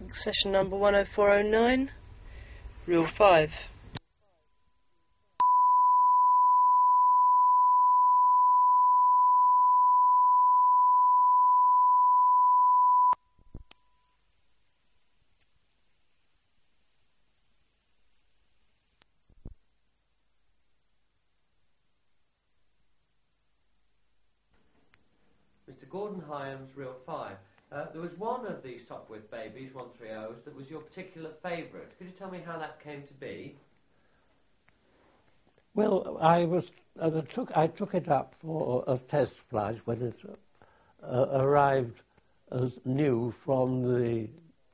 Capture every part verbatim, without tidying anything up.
Session number one oh four oh nine, reel five. Mister Gordon Hyams, reel five. Uh, there was one of these Sopwith babies, one thirty, that was your particular favourite. Could you tell me how that came to be? Well, I was uh, took I took it up for a test flight when it uh, arrived as new from the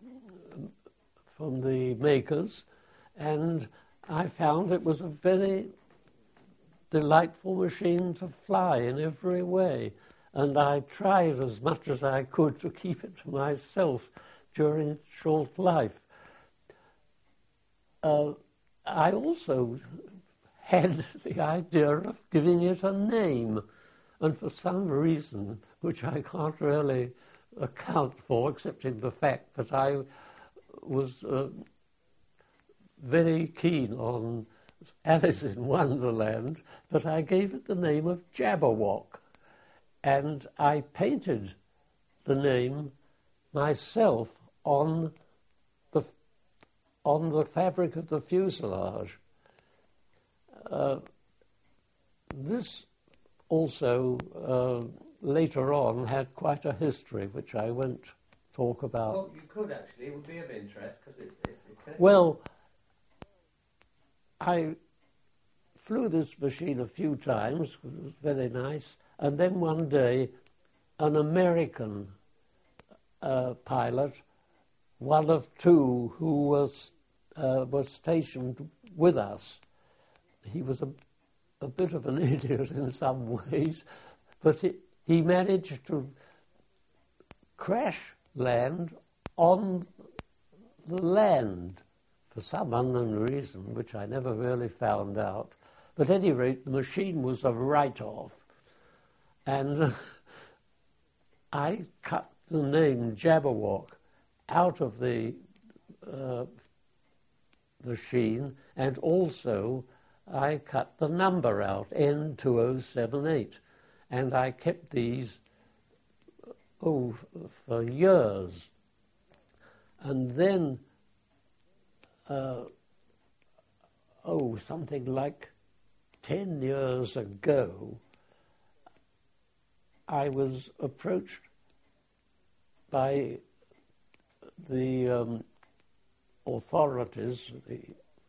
from the makers, and I found it was a very delightful machine to fly in every way. And I tried as much as I could to keep it to myself during its short life. Uh, I also had the idea of giving it a name, and for some reason, which I can't really account for, except in the fact that I was uh, very keen on Alice in Wonderland, but I gave it the name of Jabberwock. And I painted the name myself on the on the fabric of the fuselage. Uh, this also uh, later on had quite a history, which I won't talk about. Well, you could actually. It would be of interest because it, it, it Well, I flew this machine a few times. It was very nice. And then one day, an American uh, pilot, one of two who was uh, was stationed with us, he was a, a bit of an idiot in some ways, but he, he managed to crash land on the land for some unknown reason, which I never really found out. But at any rate, the machine was a write-off. And uh, I cut the name Jabberwock out of the uh, machine, and also I cut the number out, N two oh seven eight. And I kept these, oh, for years. And then, uh, oh, something like ten years ago, I was approached by the um, authorities, the,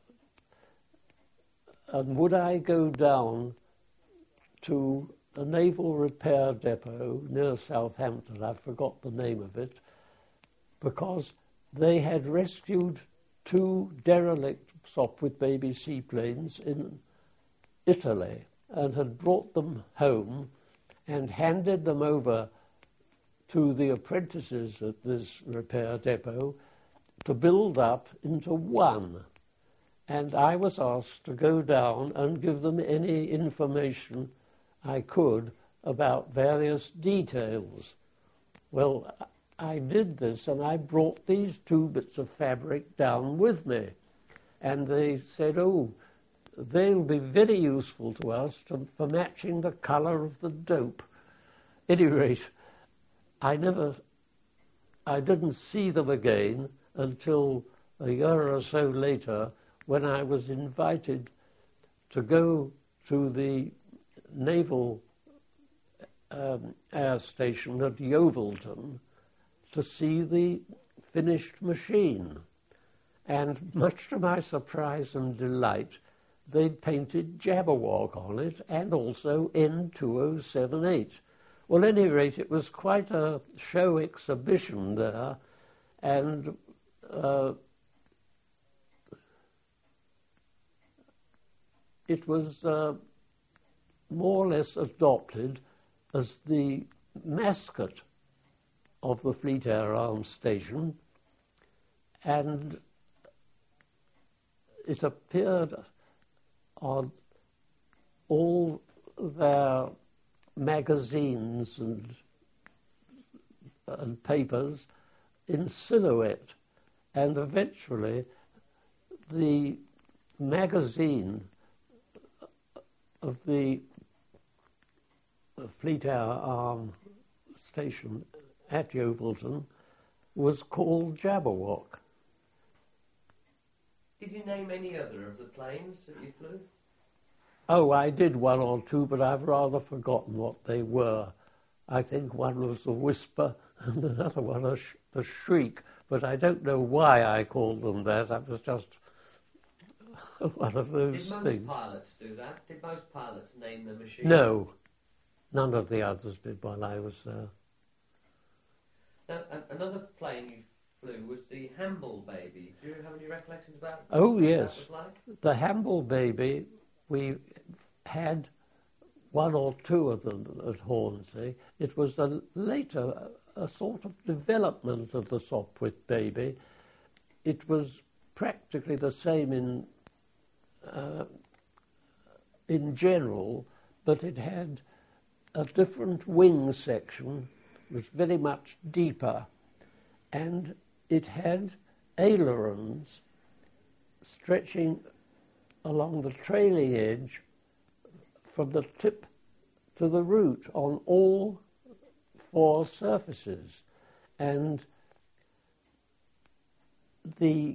and would I go down to a naval repair depot near Southampton, I forgot the name of it, because they had rescued two derelict Sopwith baby seaplanes in Italy and had brought them home and handed them over to the apprentices at this repair depot to build up into one. And I was asked to go down and give them any information I could about various details. Well, I did this, and I brought these two bits of fabric down with me. And they said, oh, they'll be very useful to us to, for matching the colour of the dope. At any rate, I never, I didn't see them again until a year or so later, when I was invited to go to the naval um, air station at Yeovilton to see the finished machine. And much to my surprise and delight, they'd painted Jabberwock on it and also N two oh seven eight. Well, at any rate, it was quite a show exhibition there, and uh, it was uh, more or less adopted as the mascot of the Fleet Air Arms Station, and it appeared on all their magazines and, and papers in silhouette. and eventually the magazine of the Fleet Air Arm station at Yeovilton was called Jabberwock. Did you name any other of the planes that you flew? Oh, I did one or two, but I've rather forgotten what they were. I think one was the Whisper and another one a sh- the Shriek, but I don't know why I called them that. That was just one of those things. Did most things. pilots do that? Did most pilots name the machines? No, none of the others did while I was there. Now, a- another plane you flew was the Hamble Baby. Do you have any recollections about Oh, what yes. that was like? The Hamble Baby, we had one or two of them at Hornsey. It was a later, a sort of development of the Sopwith Baby. It was practically the same in uh, in general, but it had a different wing section, was very much deeper, and it had ailerons stretching along the trailing edge from the tip to the root on all four surfaces. And the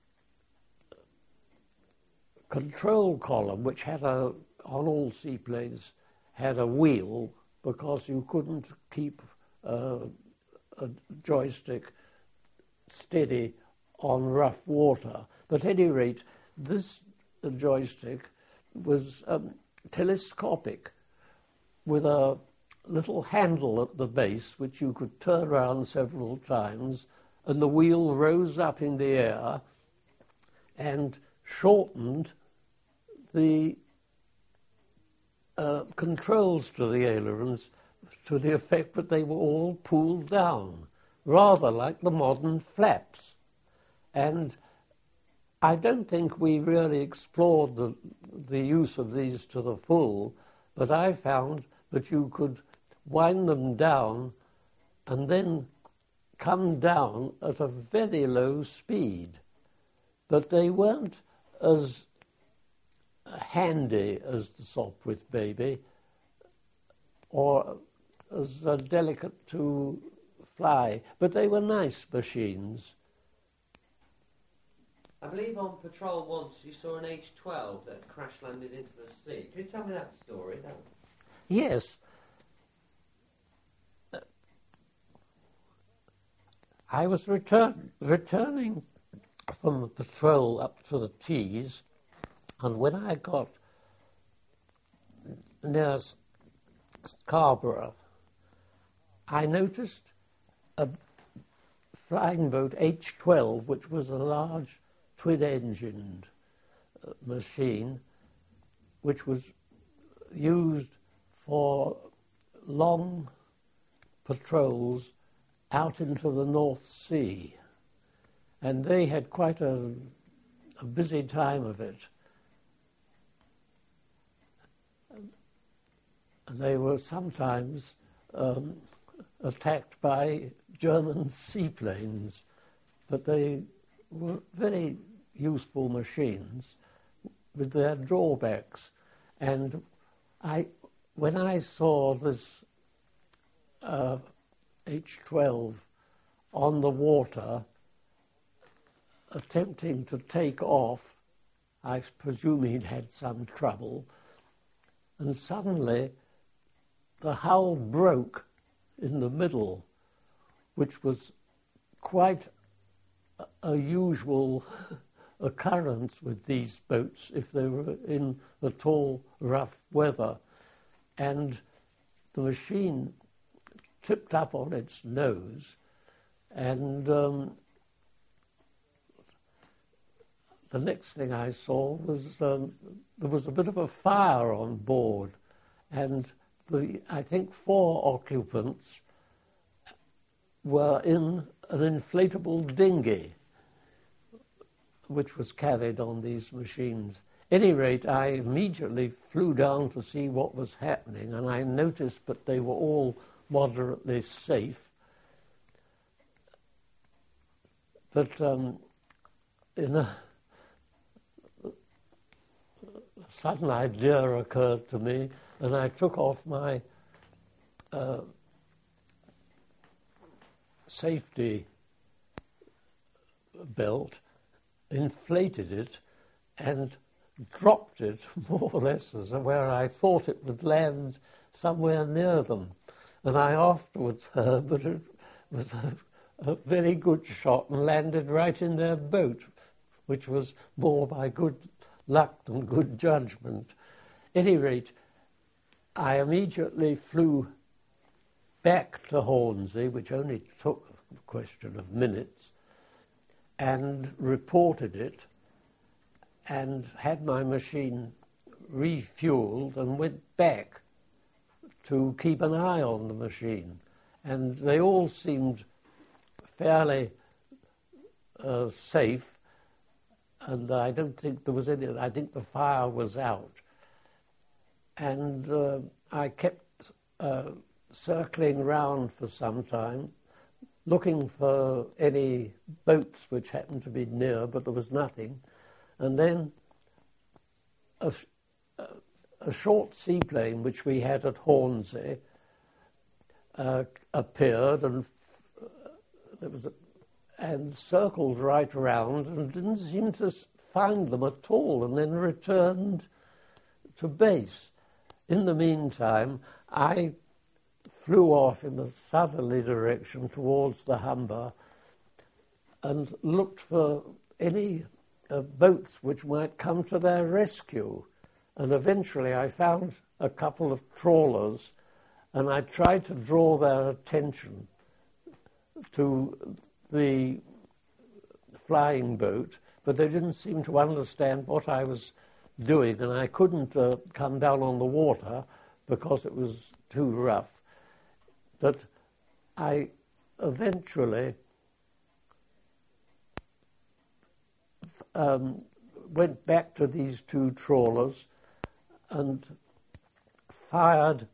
control column, which had a, on all seaplanes, had a wheel because you couldn't keep uh, a joystick steady on rough water. But at any rate, this joystick was um, telescopic with a little handle at the base which you could turn around several times, and the wheel rose up in the air and shortened the uh, controls to the ailerons to the effect that they were all pulled down, rather like the modern flaps. And I don't think we really explored the, the use of these to the full, but I found that you could wind them down and then come down at a very low speed. But they weren't as handy as the Sopwith Baby, or as uh, delicate to fly, but they were nice machines. I believe on patrol once you saw an H twelve that crash landed into the sea. Can you tell me that story? That... Yes. I was return, returning from the patrol up to the Tees, and when I got near Scarborough, I noticed a flying boat H twelve, which was a large twin-engined uh, machine, which was used for long patrols out into the North Sea. And they had quite a, a busy time of it. And they were sometimes um, attacked by German seaplanes, but they were very useful machines with their drawbacks. And I, when I saw this uh, H twelve on the water attempting to take off, I presume he'd had some trouble, and suddenly the hull broke in the middle, which was quite a, a usual occurrence with these boats if they were in the tall, rough weather. And the machine tipped up on its nose, and um, the next thing I saw was um, there was a bit of a fire on board, and the, I think four occupants were in an inflatable dinghy which was carried on these machines. At any rate, I immediately flew down to see what was happening, and I noticed that they were all moderately safe. but um, in a, a sudden idea occurred to me, and I took off my uh, safety belt, inflated it, and dropped it more or less as where I thought it would land somewhere near them. And I afterwards heard that it was a, a very good shot and landed right in their boat, which was more by good luck than good judgment. At any rate, I immediately flew back to Hornsey, which only took a question of minutes, and reported it, and had my machine refueled and went back to keep an eye on the machine. And they all seemed fairly uh, safe, and I don't think there was any, I think the fire was out. And uh, I kept uh, circling round for some time, looking for any boats which happened to be near, but there was nothing. And then a, a short seaplane which we had at Hornsey uh, appeared and uh, there was a, and circled right around and didn't seem to find them at all, and then returned to base. In the meantime, I flew off in the southerly direction towards the Humber and looked for any uh, boats which might come to their rescue. And eventually I found a couple of trawlers, and I tried to draw their attention to the flying boat, but they didn't seem to understand what I was doing, and I couldn't uh, come down on the water because it was too rough. But I eventually um, went back to these two trawlers and fired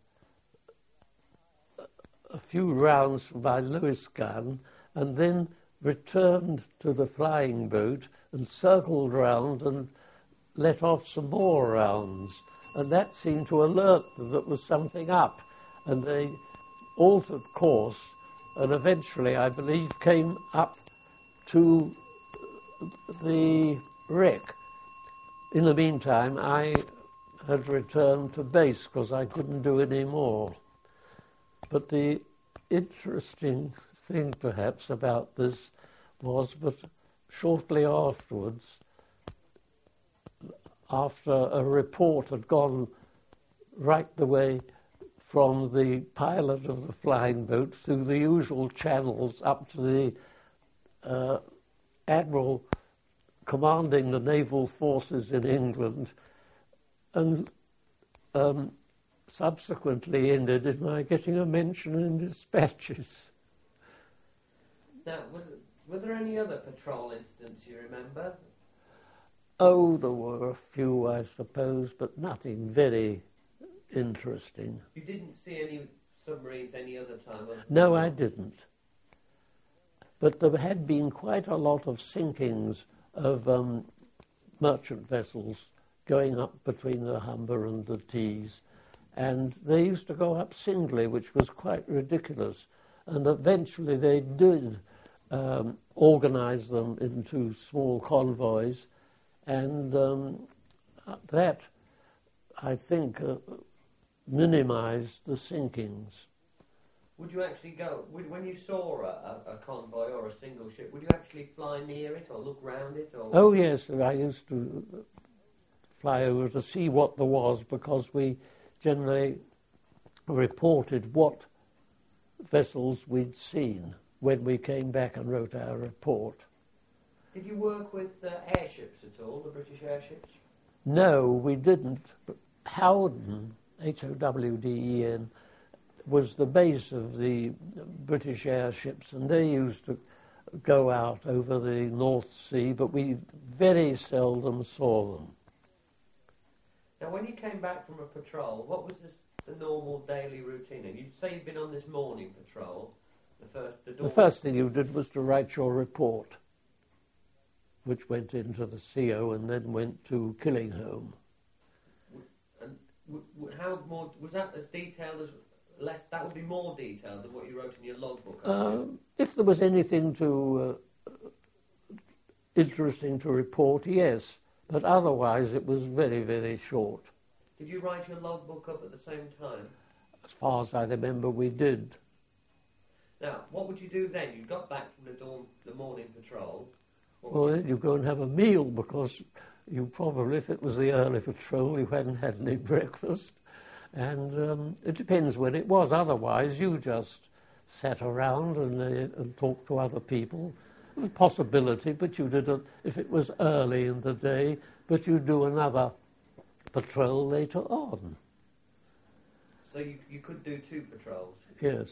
a few rounds from my Lewis gun, and then returned to the flying boat and circled round and let off some more rounds. And that seemed to alert them that there was something up, and they altered course and eventually, I believe, came up to the wreck. In the meantime, I had returned to base because I couldn't do any more. But the interesting thing, perhaps, about this was that shortly afterwards, after a report had gone right the way from the pilot of the flying boat through the usual channels up to the uh, admiral commanding the naval forces in England, and um, subsequently ended in my getting a mention in dispatches. Now, was it, were there any other patrol incidents you remember? Oh, there were a few, I suppose, but nothing very interesting. You didn't see any submarines any other time? No, I didn't. But there had been quite a lot of sinkings of um, merchant vessels going up between the Humber and the Tees, and they used to go up singly, which was quite ridiculous. And eventually they did um, organize them into small convoys, and um, that, I think, uh, minimized the sinkings. Would you actually go, would, when you saw a, a convoy or a single ship, would you actually fly near it or look round it? Or? Oh, yes, I used to fly over to see what there was, because we generally reported what vessels we'd seen when we came back and wrote our report. Did you work with uh, airships at all, the British airships? No, we didn't. But Howden, H O W D E N, was the base of the British airships, and they used to go out over the North Sea, but we very seldom saw them. Now, when you came back from a patrol, what was this, the normal daily routine? And you'd say you'd been on this morning patrol. The first, the, the first thing you did was to write your report. which went into the C O and then went to Killingholme. And w- w- how more was that as detailed as less? That would be more detailed than what you wrote in your logbook. Uh, if there was anything to uh, interesting to report, yes, but otherwise it was very, very short. Did you write your logbook up at the same time? As far as I remember, we did. Now, what would you do then? You got back from the dawn, the morning patrol. What Well, would then you go and have a meal because you probably, if it was the early patrol, you hadn't had any breakfast. And um, it depends when it was. Otherwise, you just sat around and, uh, and talked to other people. It was a possibility, but you did it if it was early in the day, but you do another patrol later on. So you, you could do two patrols? Yes.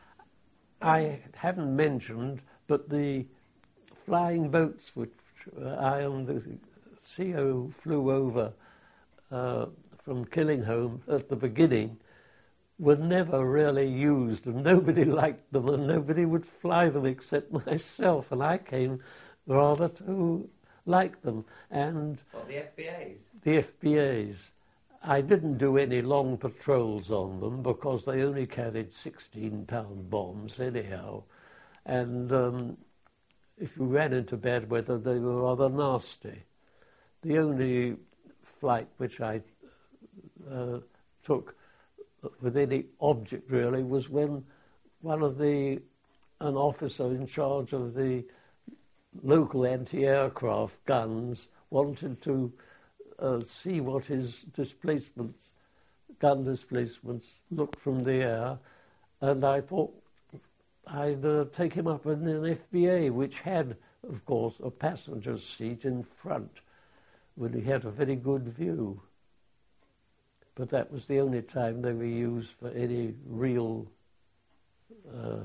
I haven't mentioned, but the flying boats which uh, I and the C O flew over uh, from Killingholme at the beginning were never really used, and nobody liked them, and nobody would fly them except myself, and I came rather to like them. And What, the F B As? the F B As. I didn't do any long patrols on them because they only carried sixteen pound bombs anyhow. And um, if you ran into bad weather, they were rather nasty. The only flight which I uh, took with any object really was when one of the, an officer in charge of the local anti-aircraft guns wanted to Uh, see what his displacements, gun displacements, looked from the air, and I thought I'd uh, take him up in an F B A, which had, of course, a passenger's seat in front, when he had a very good view. But that was the only time they were used for any real uh,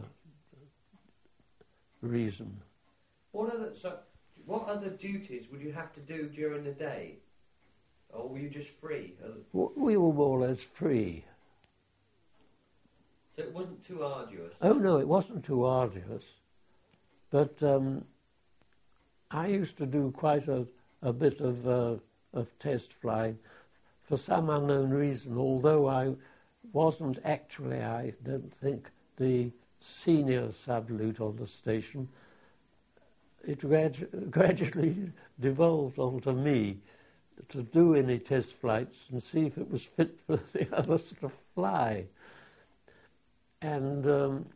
reason. What other, so, what other duties would you have to do during the day? Or were you just free? We were more or less free. So it wasn't too arduous? Oh, no, it wasn't too arduous. But um, I used to do quite a, a bit of, uh, of test flying for some unknown reason, although I wasn't actually, I don't think, the senior sub-lieutenant on the station. It gradu- gradually devolved onto me to do any test flights and see if it was fit for the others to fly. And um,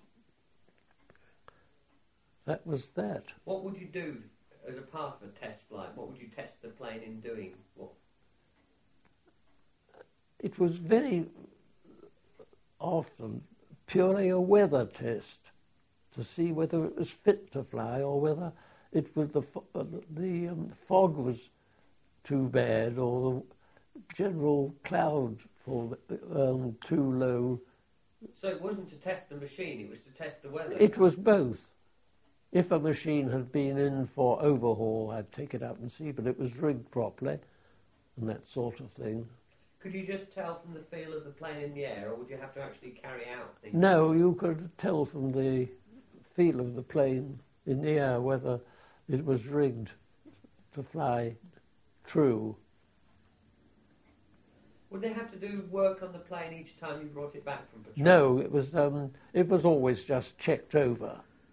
that was that. What would you do as a part of a test flight? What would you test the plane in doing? What? It was very often purely a weather test to see whether it was fit to fly or whether it was the, fo- uh, the um, fog was too bad or the general cloud for um, too low. So it wasn't to test the machine, it was to test the weather? It was both. If a machine had been in for overhaul, I'd take it out and see, but it was rigged properly and that sort of thing. Could you just tell from the feel of the plane in the air, or would you have to actually carry out things? No, you could tell from the feel of the plane in the air whether it was rigged to fly true. Would they have to do work on the plane each time you brought it back from patrol? No, it was um, it was always just checked over.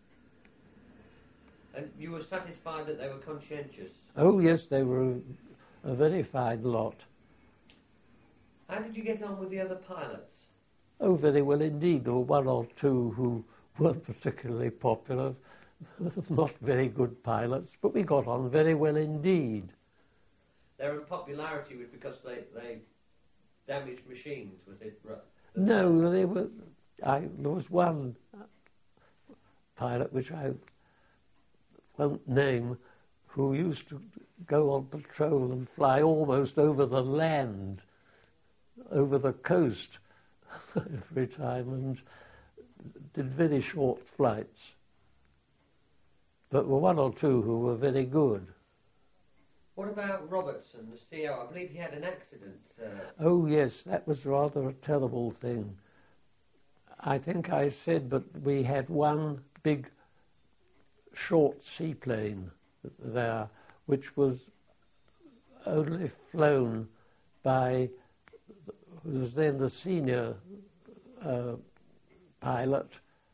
And you were satisfied that they were conscientious? Oh yes, they were a, a very fine lot. How did you get on with the other pilots? Oh, very well indeed. There were one or two who weren't particularly popular, not very good pilots, but we got on very well indeed. Their unpopularity was because they, they damaged machines, was it? No, they were. I, there was one pilot which I won't name who used to go on patrol and fly almost over the land, over the coast every time, and did very short flights. But there were one or two who were very good. What about Robertson, the C O? I believe he had an accident. Uh... Oh, yes, that was rather a terrible thing. I think I said, but we had one big short seaplane there, which was only flown by, who was then the senior uh, pilot,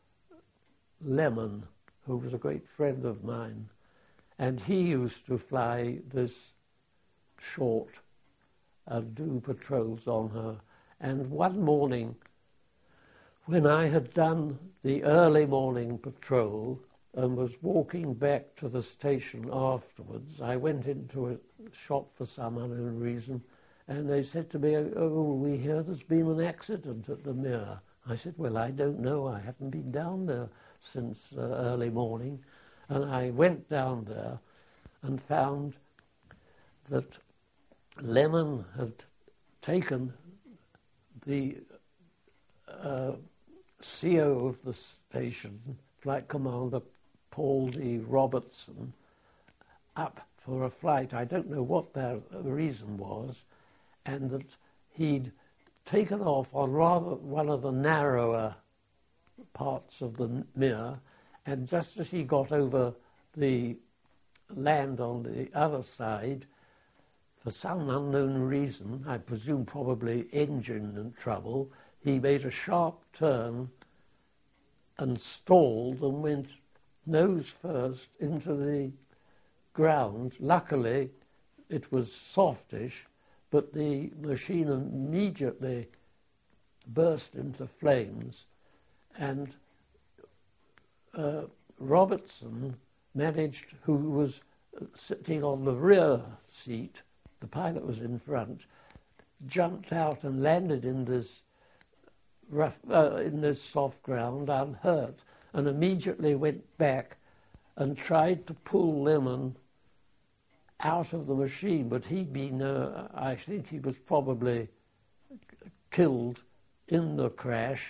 Lemon, who was a great friend of mine. And he used to fly this short and do patrols on her. And one morning, when I had done the early morning patrol and was walking back to the station afterwards, I went into a shop for some unknown reason, and they said to me, "Oh, we hear there's been an accident at the Mir." I said, "Well, I don't know. I haven't been down there since uh, early morning." And I went down there and found that Lemon had taken the uh, C O of the station, Flight Commander Paul D. Robertson, up for a flight. I don't know what their reason was, and that he'd taken off on rather one of the narrower parts of the Mir, and just as he got over the land on the other side, for some unknown reason, I presume probably engine and trouble, he made a sharp turn and stalled and went nose first into the ground. Luckily, it was softish, but the machine immediately burst into flames, and uh, Robertson managed, who was sitting on the rear seat, the pilot was in front, jumped out and landed in this rough, uh, in this soft ground unhurt, and immediately went back and tried to pull Lemon out of the machine, but he'd been, uh, I think he was probably killed in the crash,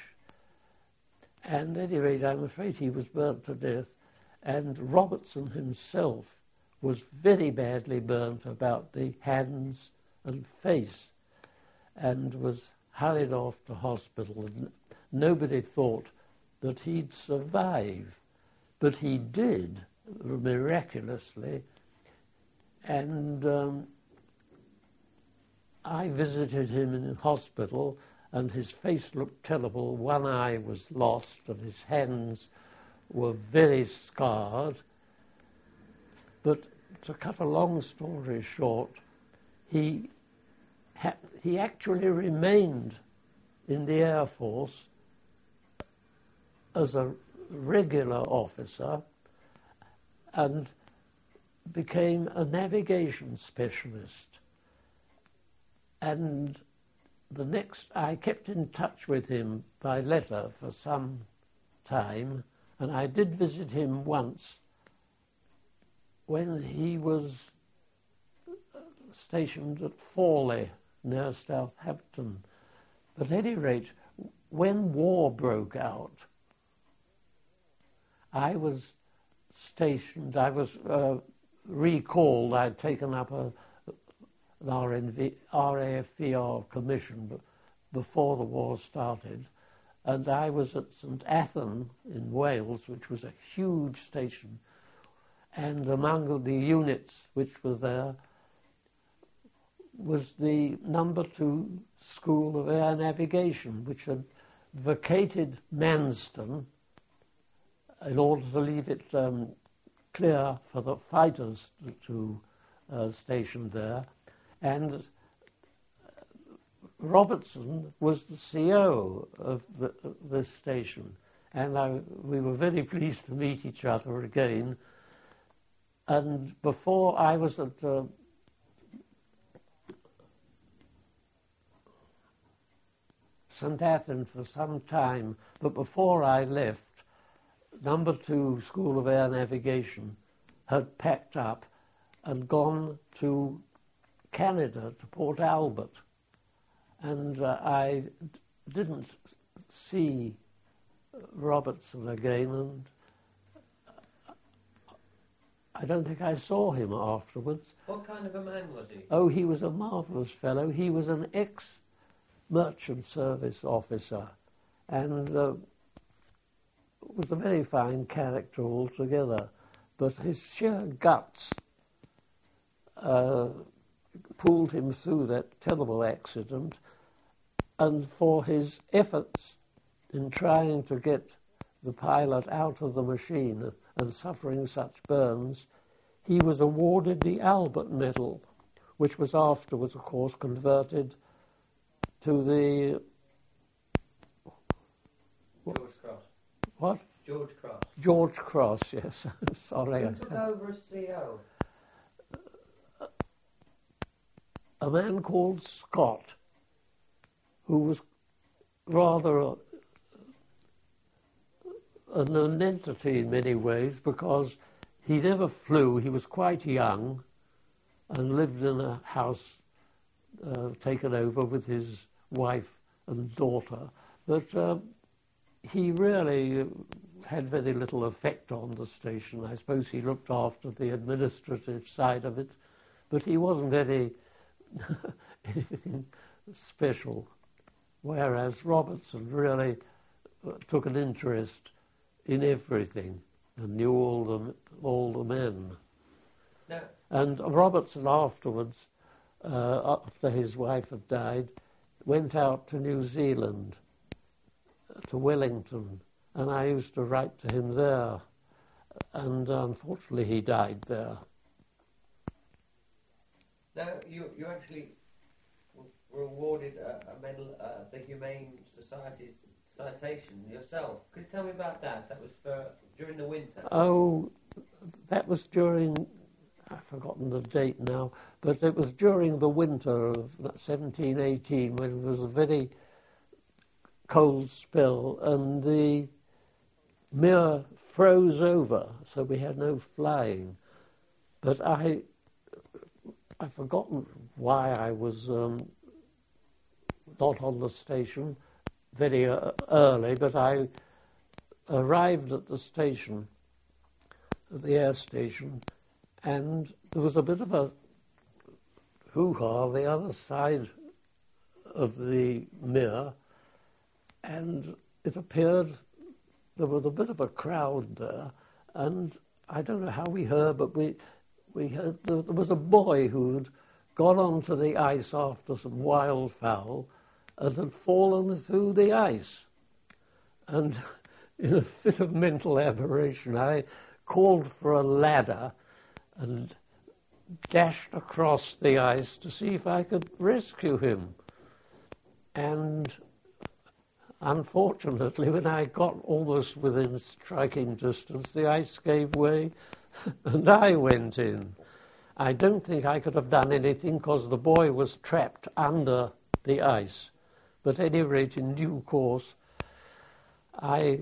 and at any rate, I'm afraid he was burnt to death, and Robertson himself was very badly burnt about the hands and face, and was hurried off to hospital. And nobody thought that he'd survive, but he did, miraculously. And um, I visited him in hospital, and his face looked terrible. One eye was lost, and his hands were very scarred. But to cut a long story short, he ha- he actually remained in the Air Force as a regular officer and became a navigation specialist. And the next, I kept in touch with him by letter for some time, and I did visit him once when he was stationed at Fawley, near Southampton. But at any rate, when war broke out, I was stationed, I was uh, recalled, I'd taken up a, an R N V, R A F V R commission b- before the war started, and I was at St Athan in Wales, which was a huge station, and among the units which were there was the number two School of Air Navigation, which had vacated Manston in order to leave it um, clear for the fighters to, to uh, station there. And Robertson was the C O of the, this station, and I, we were very pleased to meet each other again. And before I was at uh, St Athan for some time, but before I left, number two School of Air Navigation had packed up and gone to Canada, to Port Albert. And uh, I d- didn't see Robertson again, and I don't think I saw him afterwards. What kind of a man was he? Oh, he was a marvellous fellow. He was an ex-merchant service officer, and uh, was a very fine character altogether. But his sheer guts uh, pulled him through that terrible accident, and for his efforts in trying to get the pilot out of the machine and suffering such burns, he was awarded the Albert Medal, which was afterwards, of course, converted to the... George Cross. What? George Cross. George Cross, yes. Sorry. Who took over as C E O? A man called Scott, who was rather a, an, an entity in many ways, because he never flew. He was quite young and lived in a house uh, taken over with his wife and daughter. But uh, he really had very little effect on the station. I suppose he looked after the administrative side of it, but he wasn't any anything special. Whereas Robertson really took an interest in everything and knew all the all the men. No. And Robertson afterwards, uh, after his wife had died, went out to New Zealand, to Wellington, and I used to write to him there, and unfortunately he died there. Now, you you actually were awarded a, a medal, uh, the Humane Society's citation yourself. Could you tell me about that? That was for during the winter. Oh, that was during, I've forgotten the date now, but it was during the winter of seventeen eighteen, when it was a very cold spell, and the Mir froze over, so we had no flying. But I, I've forgotten why I was um, not on the station very uh, early, but I arrived at the station, at the air station, and there was a bit of a hoo-ha the other side of the Mir, and it appeared there was a bit of a crowd there, and I don't know how we heard, but we we heard there, there was a boy who'd gone onto the ice after some wildfowl and had fallen through the ice. And in a fit of mental aberration, I called for a ladder and dashed across the ice to see if I could rescue him. And unfortunately, when I got almost within striking distance, the ice gave way and I went in. I don't think I could have done anything because the boy was trapped under the ice. But at any rate, in due course, I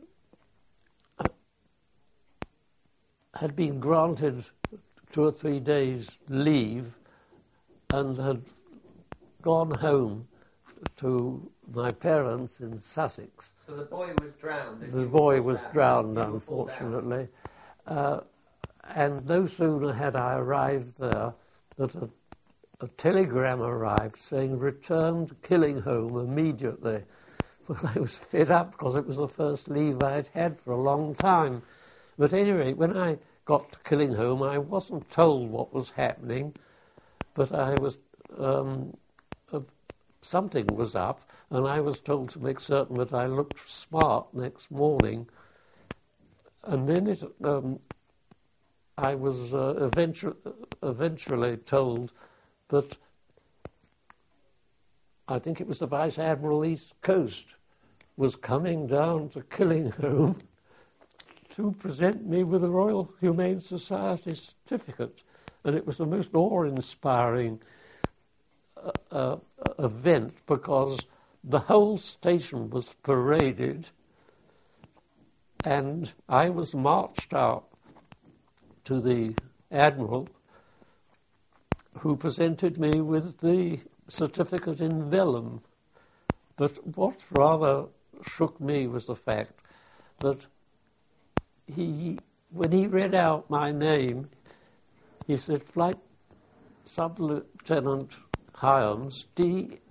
had been granted two or three days' leave and had gone home to my parents in Sussex. So the boy was drowned. The boy was drowned, unfortunately. Uh, and no sooner had I arrived there that a, a telegram arrived saying, "Return to Killingholme immediately." Well, I was fed up because it was the first leave I had had for a long time. But at any rate, when I got to Killingholme, I wasn't told what was happening, but I was um, uh, something was up, and I was told to make certain that I looked smart next morning. And then it, um, I was uh, eventu- eventually told that I think it was the Vice Admiral East Coast was coming down to Killingholme to present me with a Royal Humane Society certificate. And it was the most awe-inspiring uh, uh, event, because the whole station was paraded and I was marched out to the Admiral, who presented me with the certificate in vellum. But what rather shook me was the fact that he, when he read out my name, he said, "Flight Sub-Lieutenant Hyams, D